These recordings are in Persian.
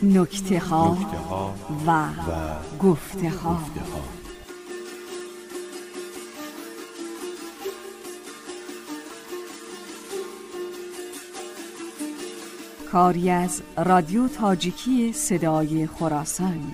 نکته ها و گفته ها. کاری از رادیو تاجیکی صدای خراسان.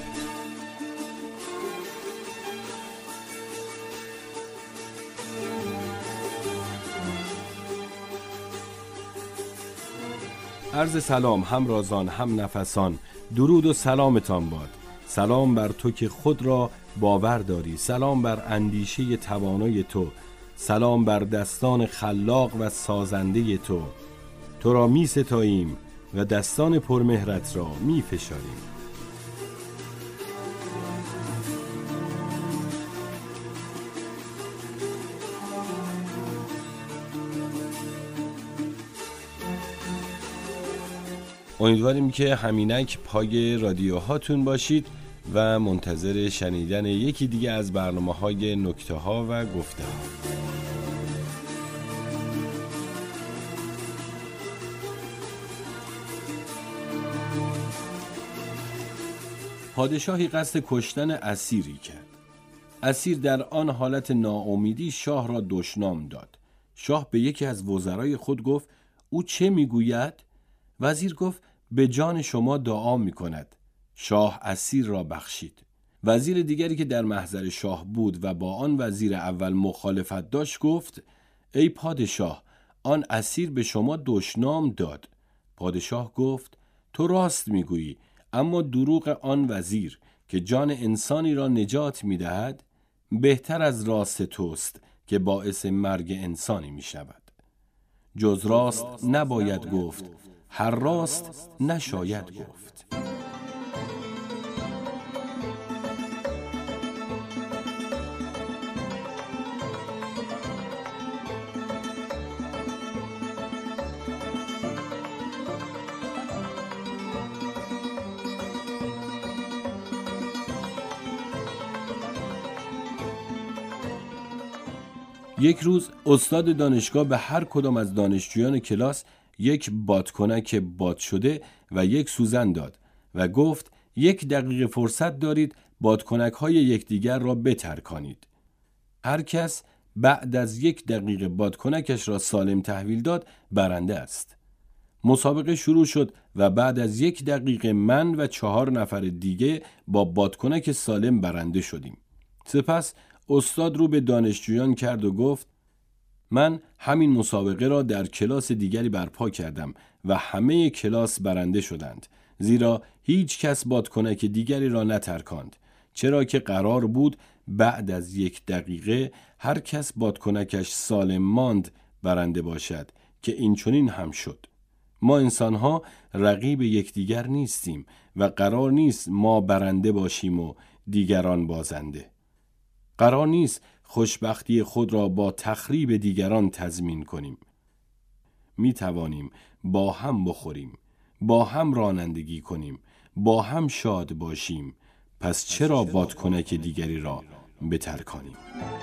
عرض سلام همرازان، هم نفسان، درود و سلامتان باد. سلام بر تو که خود را باور داری، سلام بر اندیشه توانای تو، سلام بر دستان خلاق و سازنده تو. تو را می ستاییم و دستان پرمهرت را می فشاریم. امیدواریم که همینک پای رادیوهاتون باشید و منتظر شنیدن یکی دیگه از برنامه‌های نکته ها و گفته ها. پادشاهی قصد کشتن اسیری کرد. اسیر در آن حالت ناامیدی شاه را دشنام داد. شاه به یکی از وزرای خود گفت: او چه میگوید؟ وزیر گفت: به جان شما دعا می کند. شاه اسیر را بخشید. وزیر دیگری که در محضر شاه بود و با آن وزیر اول مخالفت داشت گفت: ای پادشاه، آن اسیر به شما دشنام داد. پادشاه گفت: تو راست می گویی، اما دروغ آن وزیر که جان انسانی را نجات می دهد بهتر از راست توست که باعث مرگ انسانی می شود. جز راست نباید گفت، هر راست نشاید گفت. یک روز استاد دانشگاه به هر کدام از دانشجویان کلاس یک بادکنک باد شده و یک سوزن داد و گفت: 1 دقیقه فرصت دارید بادکنک های یکدیگر را بترکانید. هر کس بعد از 1 دقیقه بادکنکش را سالم تحویل داد برنده است. مسابقه شروع شد و بعد از 1 دقیقه من و 4 نفر دیگه با بادکنک سالم برنده شدیم. سپس استاد رو به دانشجویان کرد و گفت: من همین مسابقه را در کلاس دیگری برپا کردم و همه کلاس برنده شدند، زیرا هیچ کس بادکنک دیگری را نترکاند، چرا که قرار بود بعد از 1 دقیقه هر کس بادکنکش سالم ماند برنده باشد، که این چنین هم شد. ما انسان‌ها رقیب یکدیگر نیستیم و قرار نیست ما برنده باشیم و دیگران بازنده. قرار نیست خوشبختی خود را با تخریب دیگران تضمین کنیم. می توانیم با هم بخوریم، با هم رانندگی کنیم، با هم شاد باشیم. پس چرا بادکنک دیگری را بترکانیم؟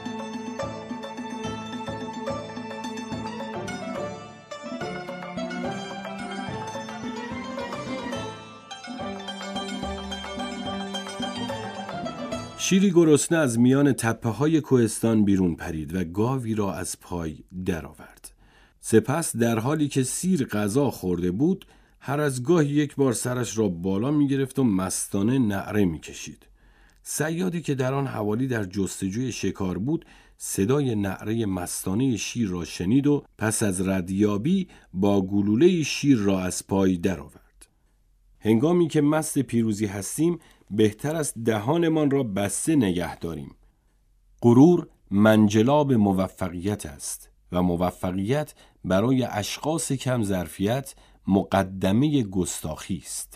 شیری گرسنه از میان تپه‌های کوهستان بیرون پرید و گاوی را از پای درآورد. سپس در حالی که سیر غذا خورده بود، هر از گاهی 1 بار سرش را بالا می گرفت و مستانه نعره می کشید. صیادی که در آن حوالی در جستجوی شکار بود، صدای نعره مستانه شیر را شنید و پس از ردیابی با گلوله شیر را از پای درآورد. هنگامی که مست پیروزی هستیم، بهتر است دهانمان را بسته نگه داریم. غرور منجلاب موفقیت است و موفقیت برای اشخاص کم ظرفیت مقدمه گستاخی است.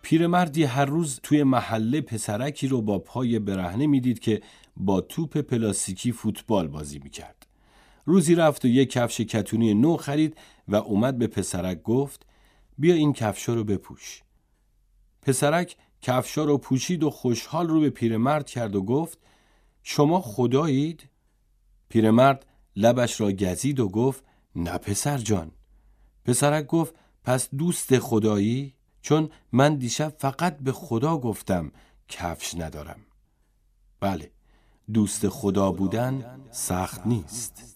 پیرمردی هر روز توی محله پسرکی رو با پای برهنه میدید که با توپ پلاستیکی فوتبال بازی میکرد. روزی رفت و یک کفش کتونی نو خرید و اومد به پسرک گفت بیا این کفشا رو بپوش. پسرک کفشا رو پوشید و خوشحال رو به پیرمرد کرد و گفت شما خدایید؟ پیرمرد لبش را گزید و گفت نه پسر جان. پسرک گفت پس دوست خدایی؟ چون من دیشب فقط به خدا گفتم کفش ندارم. بله، دوست خدا بودن سخت نیست.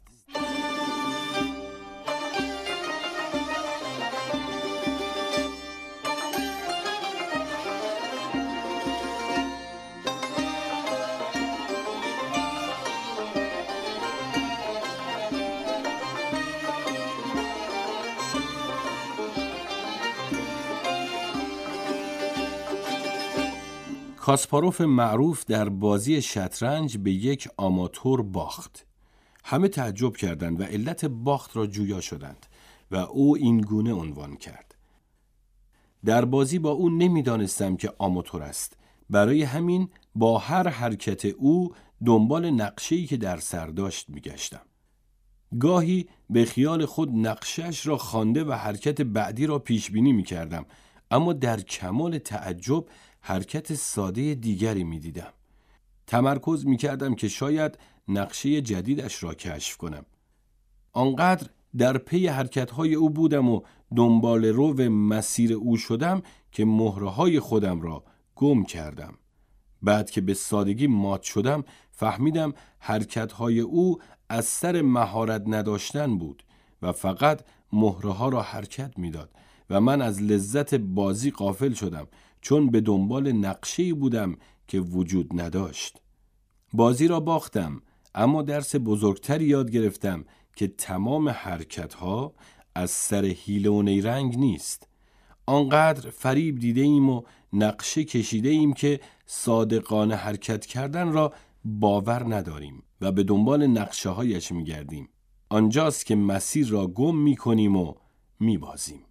کاسپاروف معروف در بازی شطرنج به یک آماتور باخت. همه تعجب کردند و علت باخت را جویا شدند و او این گونه عنوان کرد: در بازی با او نمیدانستم که آماتور است، برای همین با هر حرکت او دنبال نقشه‌ای که در سر داشت میگشتم. گاهی به خیال خود نقشش را خوانده و حرکت بعدی را پیش بینی میکردم، اما در کمال تعجب حرکت ساده دیگری می دیدم. تمرکز می کردم که شاید نقشه جدیدش را کشف کنم. آنقدر در پی حرکتهای او بودم و دنبال رو و مسیر او شدم که مهره‌های خودم را گم کردم. بعد که به سادگی مات شدم فهمیدم حرکتهای او از سر مهارت نداشتن بود و فقط مهره‌ها را حرکت می داد و من از لذت بازی غافل شدم، چون به دنبال نقشه‌ای بودم که وجود نداشت. بازی را باختم، اما درس بزرگتری یاد گرفتم که تمام حرکت‌ها از سر حیله و نیرنگ نیست. آنقدر فریب دیده ایم و نقشه کشیده ایم که صادقانه حرکت کردن را باور نداریم و به دنبال نقشه‌هایش می‌گردیم. آنجاست که مسیر را گم می‌کنیم و می‌بازیم.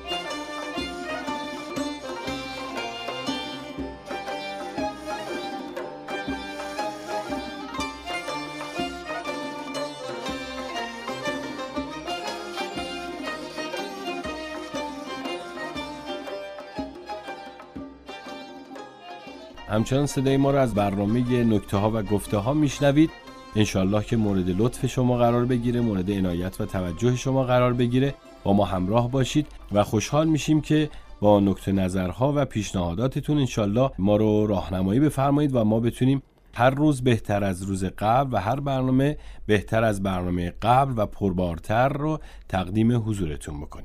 همچنان صدای ما را از برنامه نکته ها و گفته ها میشنوید. انشالله که مورد لطف شما قرار بگیره، مورد عنایت و توجه شما قرار بگیره. با ما همراه باشید و خوشحال میشیم که با نکته نظرها و پیشنهاداتتون انشالله ما رو راهنمایی بفرمایید و ما بتونیم هر روز بهتر از روز قبل و هر برنامه بهتر از برنامه قبل و پربارتر رو تقدیم حضورتون بکنیم.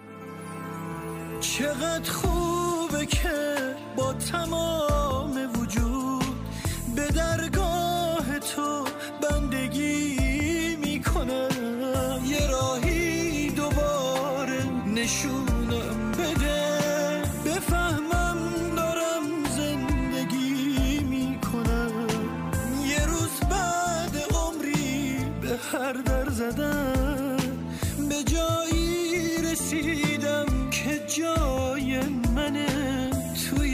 چقدر خوبه که با تمام وجود به درگاه تو بندگی میکنم. یه راهی دوباره نشونم بده، بفهمم دارم زندگی میکنم. یه روز بعد عمری به هر در زدم، به جایی رسیدم که جای منه، توی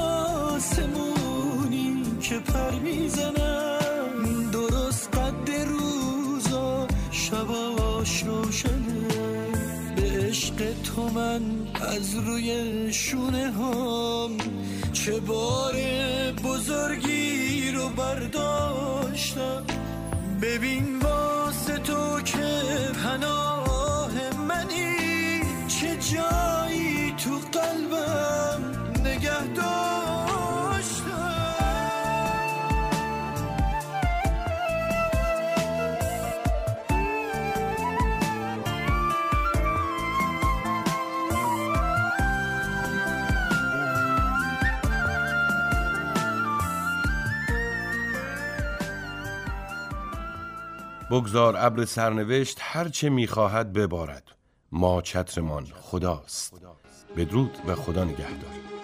آسمونی که پر میزنم. درست قد روزا شباش روشنه، به عشق تو من از روی شونه هم چه بار بزرگی رو برداشتم. ببین واسه تو که پناه منی، چه جایی تو قلبم نگه داشتم. بگذار ابر سرنوشت هر چه می‌خواهد ببارد، ما چترمان خداست. بدرود و خدا نگهدار.